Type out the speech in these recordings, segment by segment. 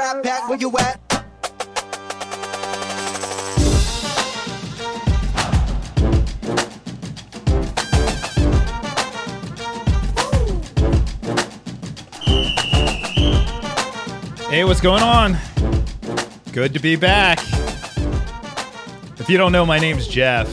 Rat Pack, where you at? Hey, what's going on? Good to be back. If you don't know, my name's Jeff.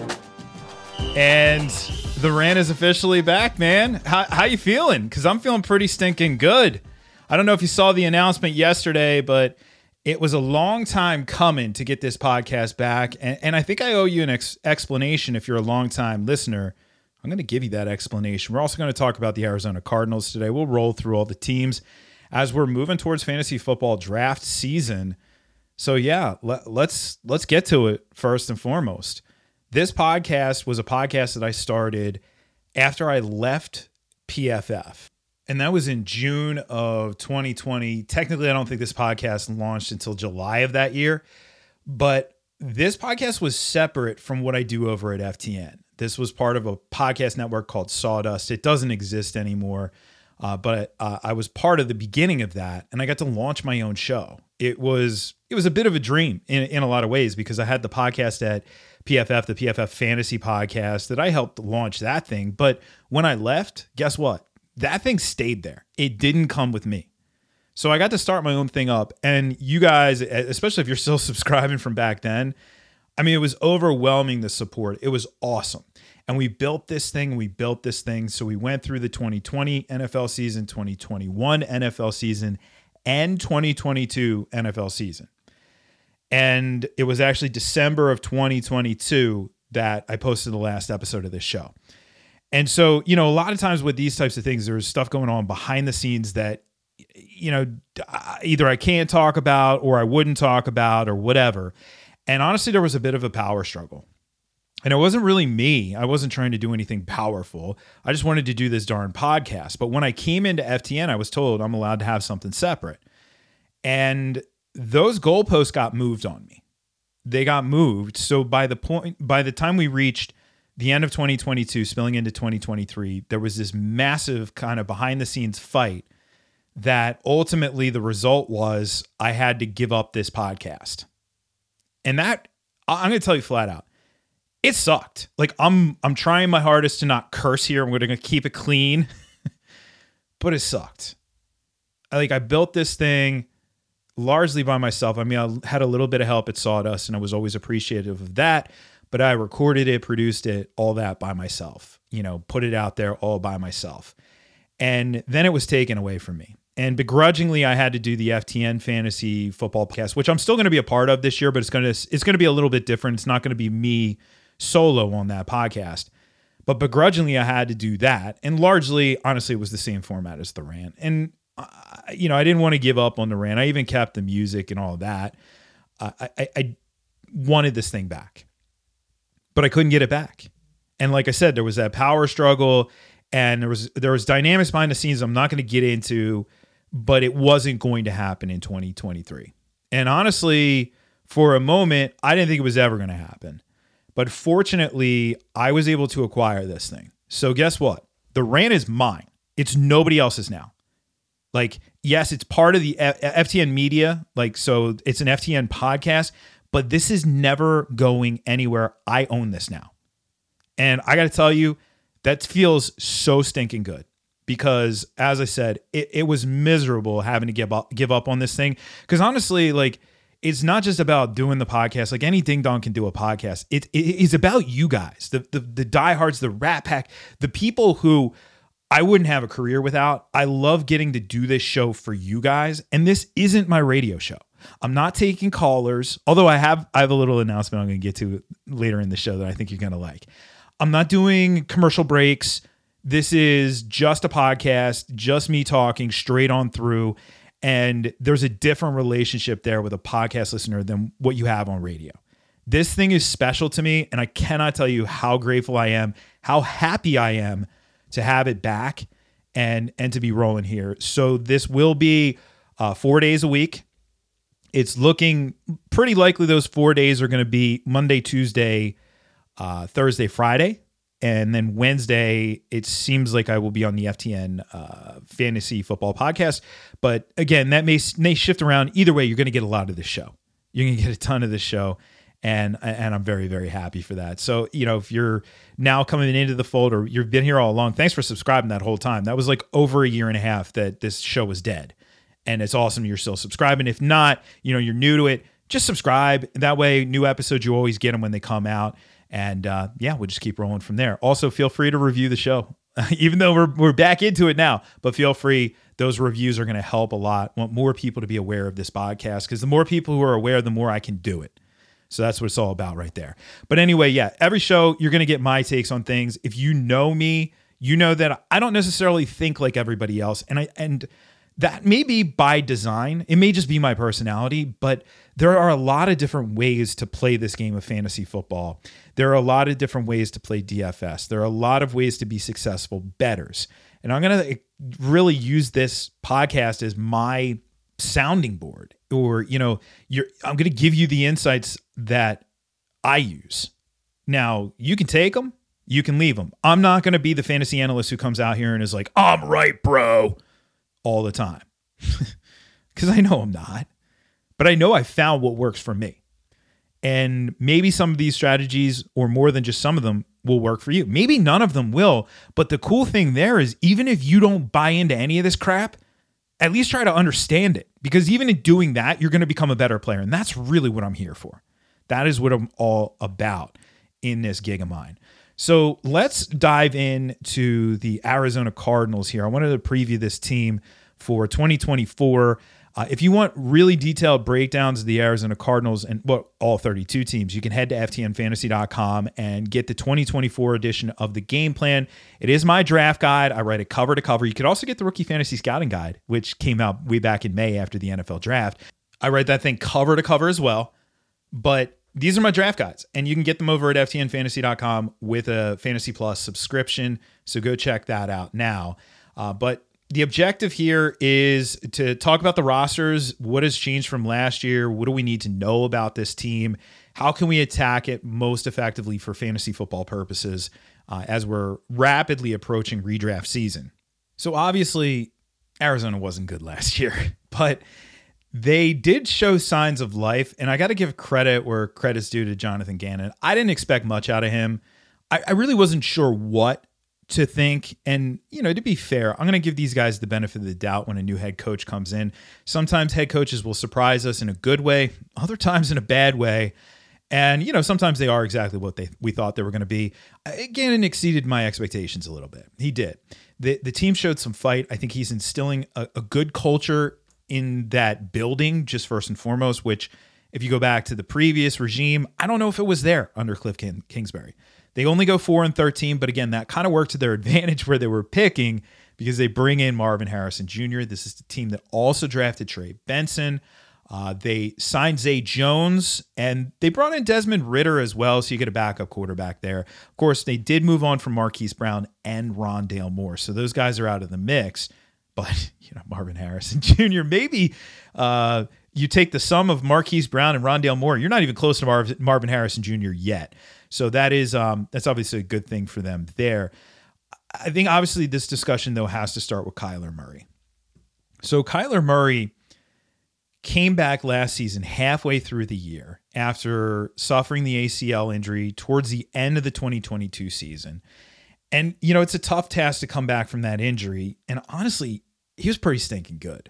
And the rant is officially back, man. How you feeling? Because I'm feeling pretty stinking good. I don't know if you saw the announcement yesterday, but it was a long time coming to get this podcast back. And I think I owe you an explanation if you're a long-time listener. I'm going to give you that explanation. We're also going to talk about the Arizona Cardinals today. We'll roll through all the teams as we're moving towards fantasy football draft season. So yeah, let's get to it first and foremost. This podcast was a podcast that I started after I left PFF. And that was in June of 2020. Technically, I don't think this podcast launched until July of that year. But this podcast was separate from what I do over at FTN. This was part of a podcast network called Sawdust. It doesn't exist anymore. But I was part of the beginning of that, and I got to launch my own show. It was a bit of a dream in a lot of ways, because I had the podcast at PFF, the PFF Fantasy Podcast, that I helped launch that thing. But when I left, guess what? That thing stayed there. It didn't come with me. So I got to start my own thing up. And you guys, especially if you're still subscribing from back then, I mean, it was overwhelming, the support. It was awesome. And we built this thing. So we went through the 2020 NFL season, 2021 NFL season, and 2022 NFL season. And it was actually December of 2022 that I posted the last episode of this show. And so, a lot of times with these types of things, there's stuff going on behind the scenes that, either I can't talk about or I wouldn't talk about or whatever. And honestly, there was a bit of a power struggle. And it wasn't really me. I wasn't trying to do anything powerful. I just wanted to do this darn podcast. But when I came into FTN, I was told I'm allowed to have something separate. And those goalposts got moved on me. They got moved. So by the time we reached the end of 2022, spilling into 2023, there was this massive kind of behind the scenes fight that ultimately the result was I had to give up this podcast. And that, I'm going to tell you flat out, it sucked. Like I'm trying my hardest to not curse here. I'm going to keep it clean, but it sucked. I built this thing largely by myself. I mean, I had a little bit of help at Sawdust, and I was always appreciative of that, but I recorded it, produced it, all that by myself, put it out there all by myself. And then it was taken away from me. And begrudgingly, I had to do the FTN Fantasy Football Podcast, which I'm still going to be a part of this year, but it's going to be a little bit different. It's not going to be me solo on that podcast. But begrudgingly, I had to do that. And largely, honestly, it was the same format as the rant. And, I didn't want to give up on the rant. I even kept the music and all of that. I wanted this thing back, but I couldn't get it back. And like I said, there was that power struggle, and there was dynamics behind the scenes I'm not going to get into, but it wasn't going to happen in 2023. And honestly, for a moment, I didn't think it was ever going to happen. But fortunately, I was able to acquire this thing. So guess what? The rant is mine. It's nobody else's now. Yes, it's part of the FTN media. So it's an FTN podcast, but this is never going anywhere. I own this now. And I got to tell you, that feels so stinking good, because as I said, it was miserable having to give up on this thing. Because honestly, it's not just about doing the podcast. Any ding dong can do a podcast. It is about you guys, the diehards, the Rat Pack, the people who I wouldn't have a career without. I love getting to do this show for you guys. And this isn't my radio show. I'm not taking callers, although I have a little announcement I'm going to get to later in the show that I think you're going to like. I'm not doing commercial breaks. This is just a podcast, just me talking straight on through. And there's a different relationship there with a podcast listener than what you have on radio. This thing is special to me, and I cannot tell you how grateful I am, how happy I am to have it back and to be rolling here. So this will be 4 days a week. It's looking pretty likely those 4 days are going to be Monday, Tuesday, Thursday, Friday. And then Wednesday, it seems like I will be on the FTN Fantasy Football Podcast. But again, that may shift around. Either way, you're going to get a lot of this show. You're going to get a ton of this show. And I'm very, very happy for that. So, if you're now coming into the fold or you've been here all along, thanks for subscribing that whole time. That was like over a year and a half that this show was dead. And it's awesome you're still subscribing. If not, you're new to it, just subscribe. That way, new episodes, you always get them when they come out. And we'll just keep rolling from there. Also, feel free to review the show, even though we're back into it now. But feel free. Those reviews are going to help a lot. I want more people to be aware of this podcast because the more people who are aware, the more I can do it. So that's what it's all about right there. But anyway, every show, you're going to get my takes on things. If you know me, you know that I don't necessarily think like everybody else. And that may be by design. It may just be my personality, but there are a lot of different ways to play this game of fantasy football. There are a lot of different ways to play DFS. There are a lot of ways to be successful bettors. And I'm going to really use this podcast as my sounding board, or, I'm going to give you the insights that I use. Now, you can take them, you can leave them. I'm not going to be the fantasy analyst who comes out here and is like, I'm right, bro, all the time. Because I know I'm not. But I know I found what works for me. And maybe some of these strategies, or more than just some of them, will work for you. Maybe none of them will. But the cool thing there is, even if you don't buy into any of this crap, at least try to understand it. Because even in doing that, you're going to become a better player. And that's really what I'm here for. That is what I'm all about in this gig of mine. So let's dive into the Arizona Cardinals here. I wanted to preview this team for 2024. If you want really detailed breakdowns of the Arizona Cardinals and all 32 teams, you can head to ftnfantasy.com and get the 2024 edition of the game plan. It is my draft guide. I write it cover to cover. You could also get the Rookie Fantasy Scouting Guide, which came out way back in May after the NFL draft. I write that thing cover to cover as well. But these are my draft guides, and you can get them over at ftnfantasy.com with a Fantasy Plus subscription. So go check that out now. But the objective here is to talk about the rosters. What has changed from last year? What do we need to know about this team? How can we attack it most effectively for fantasy football purposes as we're rapidly approaching redraft season? So obviously, Arizona wasn't good last year, but they did show signs of life. And I got to give credit where credit's due to Jonathan Gannon. I didn't expect much out of him. I really wasn't sure what to think. And, to be fair, I'm going to give these guys the benefit of the doubt when a new head coach comes in. Sometimes head coaches will surprise us in a good way, other times in a bad way. And, sometimes they are exactly what we thought they were going to be. Gannon exceeded my expectations a little bit. He did. The team showed some fight. I think he's instilling a good culture in that building, just first and foremost, which if you go back to the previous regime, I don't know if it was there under Cliff Kingsbury. They only go 4-13, but again, that kind of worked to their advantage where they were picking because they bring in Marvin Harrison Jr. This is the team that also drafted Trey Benson. They signed Zay Jones, and they brought in Desmond Ridder as well, so you get a backup quarterback there. Of course, they did move on from Marquise Brown and Rondale Moore, so those guys are out of the mix. But, Marvin Harrison Jr., maybe you take the sum of Marquise Brown and Rondale Moore. You're not even close to Marvin Harrison Jr. yet. So that's obviously a good thing for them there. I think obviously this discussion, though, has to start with Kyler Murray. So Kyler Murray came back last season halfway through the year after suffering the ACL injury towards the end of the 2022 season. And, it's a tough task to come back from that injury. And honestly, he was pretty stinking good.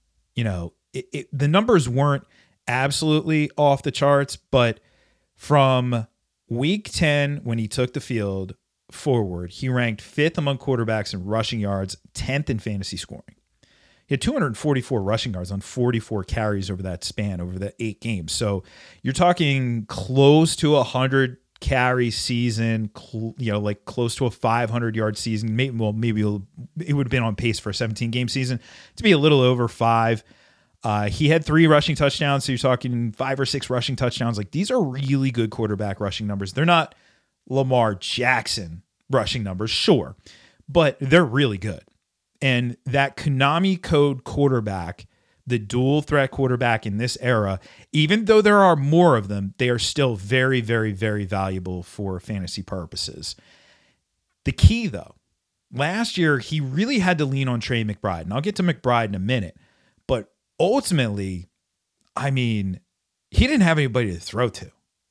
The numbers weren't absolutely off the charts, but from week 10, when he took the field forward, he ranked 5th among quarterbacks in rushing yards, 10th in fantasy scoring. He had 244 rushing yards on 44 carries over that span, over the 8 games. So you're talking close to 100 carry season, like close to a 500-yard season. Maybe it would have been on pace for a 17-game season to be a little over 5. He had 3 rushing touchdowns, so you're talking 5 or 6 rushing touchdowns. Like, these are really good quarterback rushing numbers. They're not Lamar Jackson rushing numbers, sure, but they're really good. And that Konami code quarterback, the dual threat quarterback in this era, even though there are more of them, they are still very, very, very valuable for fantasy purposes. The key, though, last year he really had to lean on Trey McBride. And I'll get to McBride in a minute. But ultimately, I mean, he didn't have anybody to throw to.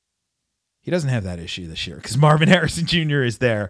He doesn't have that issue this year because Marvin Harrison Jr. is there.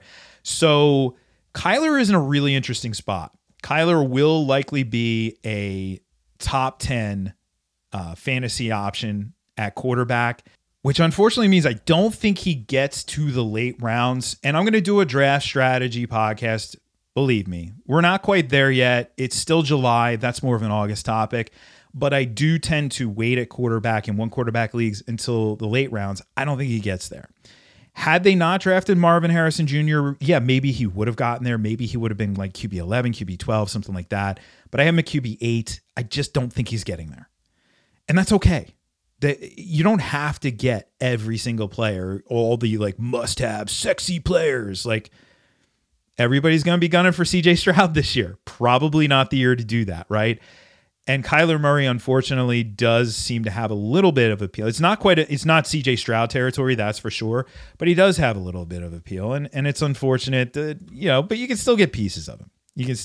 So Kyler is in a really interesting spot. Kyler will likely be a top 10 fantasy option at quarterback, which unfortunately means I don't think he gets to the late rounds. And I'm going to do a draft strategy podcast. Believe me, we're not quite there yet. It's still July. That's more of an August topic. But I do tend to wait at quarterback in one quarterback leagues until the late rounds. I don't think he gets there. Had they not drafted Marvin Harrison Jr., yeah, maybe he would have gotten there. Maybe he would have been like QB 11, QB 12, something like that. But I have him at QB 8. I just don't think he's getting there. And that's okay. You don't have to get every single player, all the like must-have sexy players. Like everybody's going to be gunning for CJ Stroud this year. Probably not the year to do that, right? And Kyler Murray, unfortunately, does seem to have a little bit of appeal. It's not CJ Stroud territory, that's for sure, but he does have a little bit of appeal. And it's unfortunate that, but you can still get pieces of him.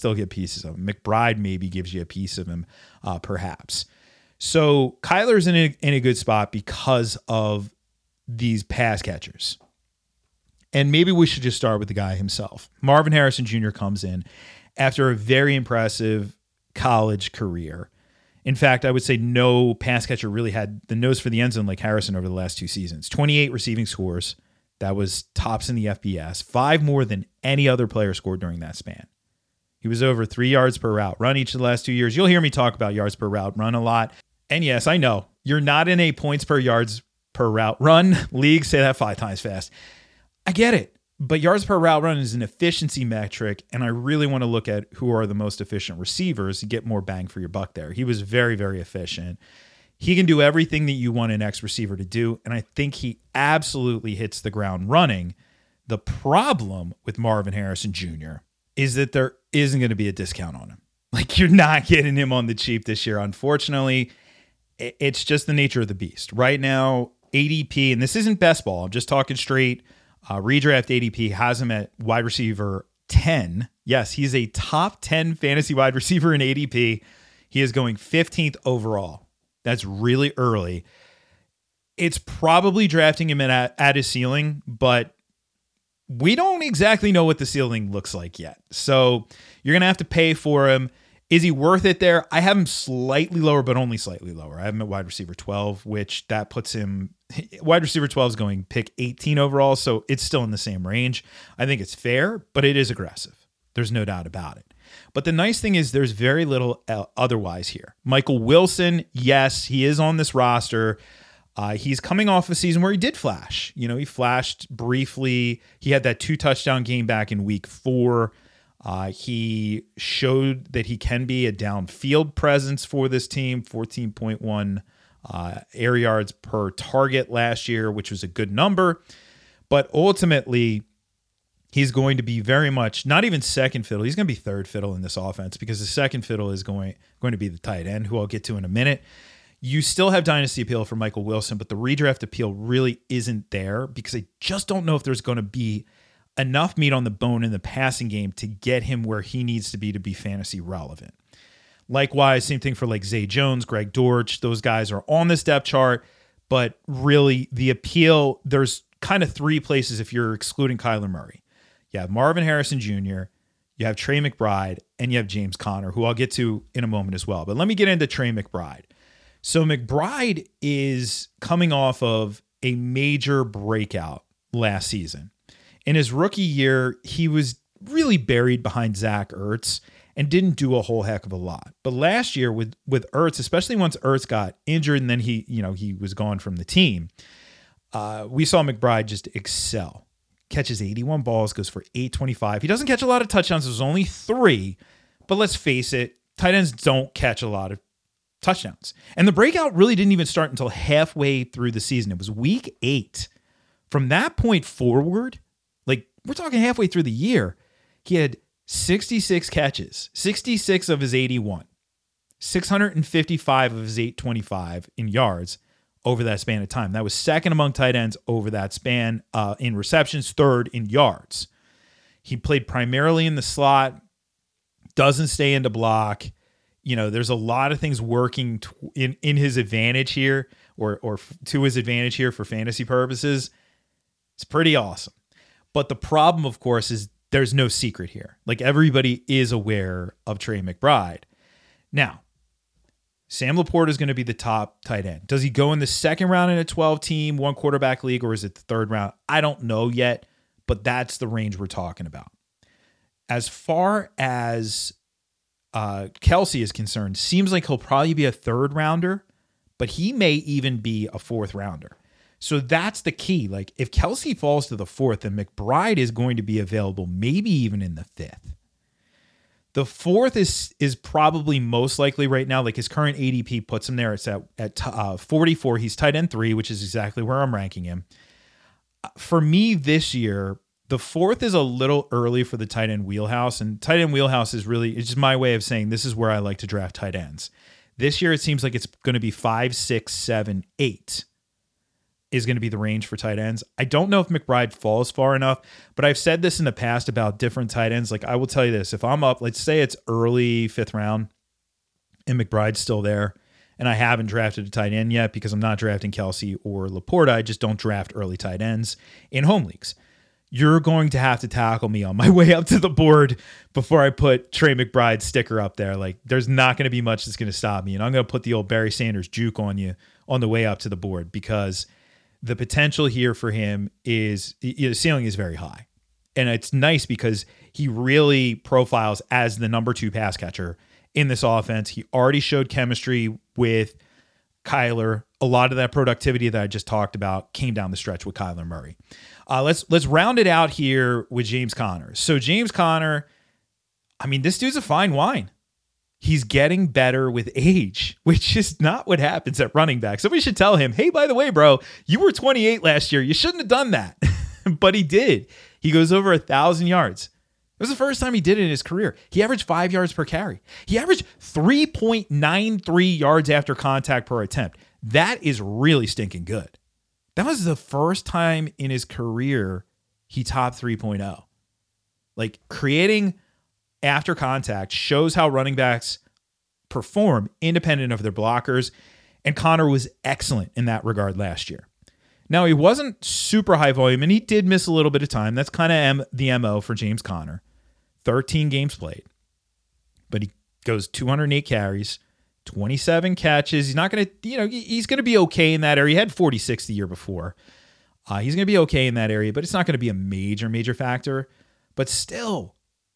McBride maybe gives you a piece of him, perhaps. So Kyler's in a good spot because of these pass catchers. And maybe we should just start with the guy himself. Marvin Harrison Jr. comes in after a very impressive college career. In fact, I would say no pass catcher really had the nose for the end zone like Harrison over the last 2 seasons. 28 receiving scores. That was tops in the FBS. 5 more than any other player scored during that span. He was over 3 yards per route run each of the last 2 years. You'll hear me talk about yards per route run a lot. And yes, I know you're not in a points per yards per route run league. Say that 5 times fast. I get it. But yards per route run is an efficiency metric, and I really want to look at who are the most efficient receivers to get more bang for your buck there. He was very, very efficient. He can do everything that you want an X receiver to do, and I think he absolutely hits the ground running. The problem with Marvin Harrison Jr. is that there isn't going to be a discount on him. Like, you're not getting him on the cheap this year. Unfortunately, it's just the nature of the beast. Right now, ADP, and this isn't best ball, I'm just talking straight. Redraft ADP has him at wide receiver 10. Yes, he's a top 10 fantasy wide receiver in ADP. He is going 15th overall. That's really early. It's probably drafting him at his ceiling, but we don't exactly know what the ceiling looks like yet. So you're going to have to pay for him. Is he worth it there? I have him slightly lower, but only slightly lower. I have him at wide receiver 12, which that puts him, wide receiver 12 is going pick 18 overall, so it's still in the same range. I think it's fair, but it is aggressive. There's no doubt about it. But the nice thing is there's very little otherwise here. Michael Wilson, yes, he is on this roster. He's coming off a season where he did flash. He flashed briefly. He had that 2-touchdown game back in week 4. He showed that he can be a downfield presence for this team, 14.1 air yards per target last year, which was a good number. But ultimately, he's going to be very much not even second fiddle. He's going to be third fiddle in this offense because the second fiddle is going to be the tight end, who I'll get to in a minute. You still have dynasty appeal for Michael Wilson, but the redraft appeal really isn't there because I just don't know if there's going to be enough meat on the bone in the passing game to get him where he needs to be fantasy relevant. Likewise, same thing for like Zay Jones, Greg Dortch. Those guys are on this depth chart, but really the appeal, there's kind of 3 places if you're excluding Kyler Murray. You have Marvin Harrison Jr., you have Trey McBride, and you have James Conner, who I'll get to in a moment as well. But let me get into Trey McBride. So McBride is coming off of a major breakout last season. In his rookie year, he was really buried behind Zach Ertz and didn't do a whole heck of a lot. But last year with Ertz, especially once Ertz got injured and then he was gone from the team, we saw McBride just excel. Catches 81 balls, goes for 825. He doesn't catch a lot of touchdowns. There's only 3, but let's face it, tight ends don't catch a lot of touchdowns. And the breakout really didn't even start until halfway through the season. It was week 8. From that point forward, like we're talking halfway through the year, he had 66 catches, 66 of his 81, 655 of his 825 in yards over that span of time. That was second among tight ends over that span in receptions, third in yards. He played primarily in the slot, doesn't stay into block. There's a lot of things working in his advantage here or to his advantage here for fantasy purposes. It's pretty awesome. But the problem, of course, is there's no secret here. Like, everybody is aware of Trey McBride. Now, Sam Laporta is going to be the top tight end. Does he go in the second round in a 12-team, one quarterback league, or is it the third round? I don't know yet, but that's the range we're talking about. As far as Kelce is concerned, seems like he'll probably be a third rounder, but he may even be a fourth rounder. So that's the key. Like, if Kelce falls to the fourth, then McBride is going to be available, maybe even in the fifth. The fourth is probably most likely right now. Like, his current ADP puts him there. It's at 44. He's tight end 3, which is exactly where I'm ranking him. For me this year, the fourth is a little early for the tight end wheelhouse. And tight end wheelhouse it's just my way of saying this is where I like to draft tight ends. This year, it seems like it's going to be 5, 6, 7, 8 is going to be the range for tight ends. I don't know if McBride falls far enough, but I've said this in the past about different tight ends. Like, I will tell you this, if I'm up, let's say it's early 5th round and McBride's still there, and I haven't drafted a tight end yet because I'm not drafting Kelce or Laporta. I just don't draft early tight ends in home leagues. You're going to have to tackle me on my way up to the board before I put Trey McBride's sticker up there. Like, there's not going to be much that's going to stop me. And I'm going to put the old Barry Sanders juke on you on the way up to the board, because the potential here for him is, the ceiling is very high. And it's nice because he really profiles as the number 2 pass catcher in this offense. He already showed chemistry with Kyler. A lot of that productivity that I just talked about came down the stretch with Kyler Murray. Let's round it out here with James Conner. So James Conner, I mean, this dude's a fine wine. He's getting better with age, which is not what happens at running back. Somebody should tell him, hey, by the way, bro, you were 28 last year. You shouldn't have done that. But he did. He goes over 1,000 yards. It was the first time he did it in his career. He averaged 5 yards per carry. He averaged 3.93 yards after contact per attempt. That is really stinking good. That was the first time in his career he topped 3.0. Like, creating after contact shows how running backs perform independent of their blockers. And Conner was excellent in that regard last year. Now, he wasn't super high volume, and he did miss a little bit of time. That's kind of the MO for James Conner. 13 games played. But he goes 208 carries, 27 catches. He's not going to, he's going to be okay in that area. He had 46 the year before. He's going to be okay in that area, but it's not going to be a major factor. But still,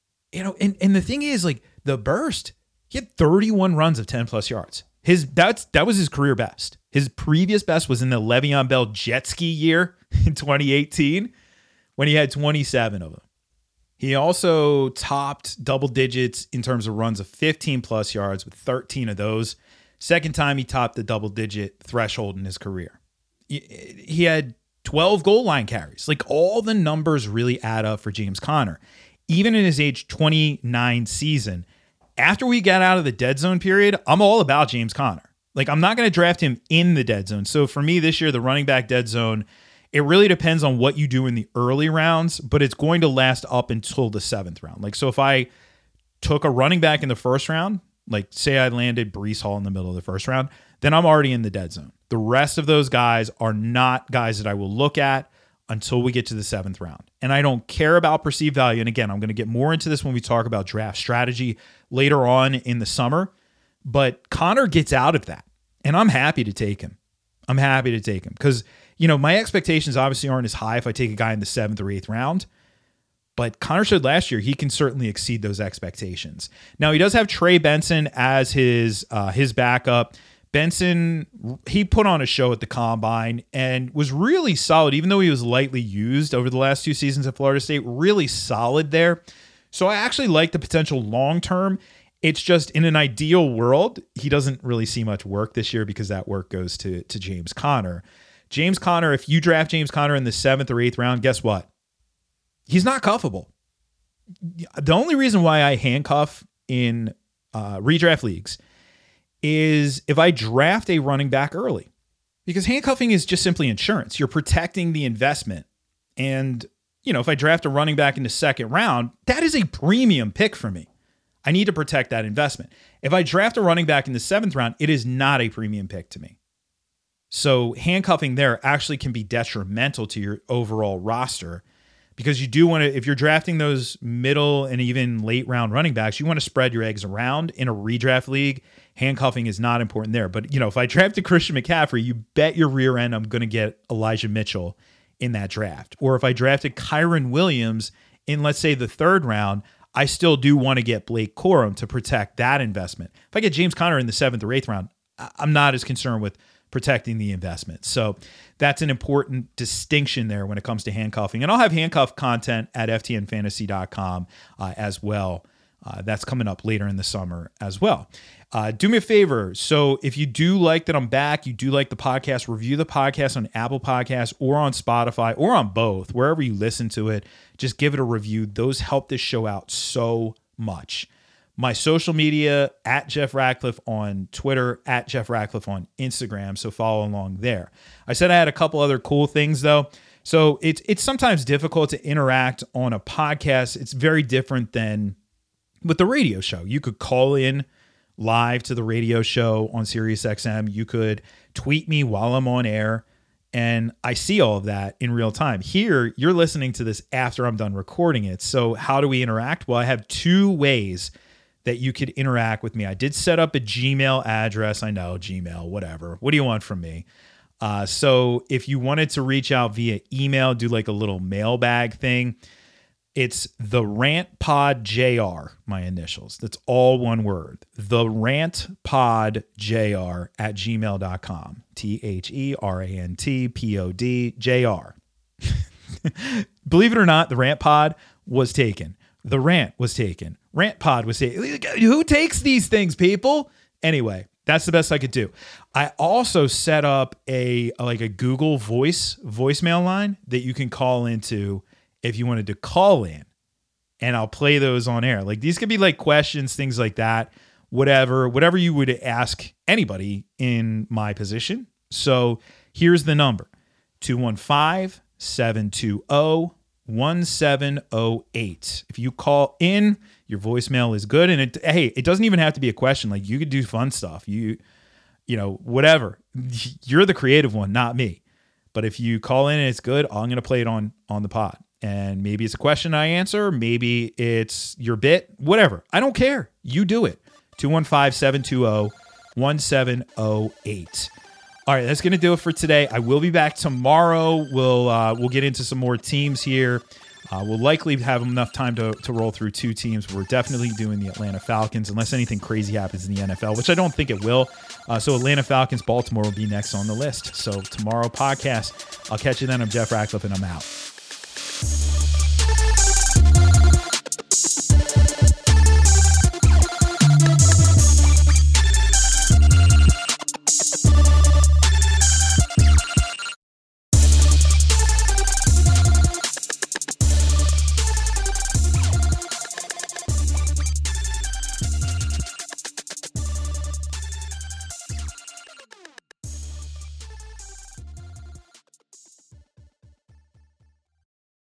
and the thing is, like, the burst, he had 31 runs of 10 plus yards. That was his career best. His previous best was in the Le'Veon Bell jet ski year in 2018 when he had 27 of them. He also topped double digits in terms of runs of 15 plus yards with 13 of those. Second time he topped the double digit threshold in his career. He had 12 goal line carries. Like, all the numbers really add up for James Conner. Even in his age 29 season, after we got out of the dead zone period, I'm all about James Conner. Like, I'm not going to draft him in the dead zone. So for me this year, the running back dead zone, it really depends on what you do in the early rounds, but it's going to last up until the 7th round. Like, so if I took a running back in the first round, like say I landed Breece Hall in the middle of the first round, then I'm already in the dead zone. The rest of those guys are not guys that I will look at until we get to the 7th round. And I don't care about perceived value. And again, I'm going to get more into this when we talk about draft strategy later on in the summer. But Conner gets out of that. And I'm happy to take him. I'm happy to take him because, my expectations obviously aren't as high if I take a guy in the 7th or 8th round. But Conner showed last year he can certainly exceed those expectations. Now, he does have Trey Benson as his backup. Benson, he put on a show at the Combine and was really solid, even though he was lightly used over the last 2 seasons at Florida State, really solid there. So I actually like the potential long-term. It's just in an ideal world, he doesn't really see much work this year because that work goes to James Conner. James Conner, if you draft James Conner in the 7th or 8th round, guess what? He's not cuffable. The only reason why I handcuff in redraft leagues is if I draft a running back early, because handcuffing is just simply insurance. You're protecting the investment. And if I draft a running back in the second round, that is a premium pick for me. I need to protect that investment. If I draft a running back in the seventh round, it is not a premium pick to me. So handcuffing there actually can be detrimental to your overall roster, because you do want to, if you're drafting those middle and even late round running backs, you want to spread your eggs around. In a redraft league, handcuffing is not important there. But, if I drafted Christian McCaffrey, you bet your rear end I'm going to get Elijah Mitchell in that draft. Or if I drafted Kyron Williams in, let's say, the third round, I still do want to get Blake Corum to protect that investment. If I get James Conner in the seventh or eighth round, I'm not as concerned with protecting the investment. So that's an important distinction there when it comes to handcuffing. And I'll have handcuff content at ftnfantasy.com as well. That's coming up later in the summer as well. Do me a favor. So if you do like that I'm back, you do like the podcast, review the podcast on Apple Podcasts or on Spotify or on both, wherever you listen to it. Just give it a review. Those help this show out so much. My social media, at Jeff Ratcliffe on Twitter, at Jeff Ratcliffe on Instagram. So follow along there. I said I had a couple other cool things though. So it's sometimes difficult to interact on a podcast. It's very different than with the radio show. You could call in live to the radio show on SiriusXM. You could tweet me while I'm on air, and I see all of that in real time. Here, you're listening to this after I'm done recording it. So how do we interact? Well, I have two ways that you could interact with me. I did set up a Gmail address. I know, Gmail, whatever. What do you want from me? So if you wanted to reach out via email, do like a little mailbag thing, it's the Rant Pod JR, my initials. That's all one word. The Rant Pod JR at gmail.com. TheRantPod JR. Believe it or not, the Rant Pod was taken. The Rant was taken. Rant Pod was taken. Who takes these things, people? Anyway, that's the best I could do. I also set up a Google voicemail line that you can call into if you wanted to call in, and I'll play those on air. Like, these could be like questions, things like that, whatever you would ask anybody in my position. So here's the number: 215-720-1708. If you call in, your voicemail is good. And it doesn't even have to be a question. Like, you could do fun stuff. You whatever. You're the creative one, not me. But if you call in and it's good, I'm going to play it on the pod. And maybe it's a question I answer. Maybe it's your bit, whatever. I don't care. You do it. 215-720-1708. All right, that's going to do it for today. I will be back tomorrow. We'll get into some more teams here. We'll likely have enough time to roll through two teams. We're definitely doing the Atlanta Falcons, unless anything crazy happens in the NFL, which I don't think it will. So Atlanta Falcons, Baltimore will be next on the list. So tomorrow podcast. I'll catch you then. I'm Jeff Ratcliffe, and I'm out.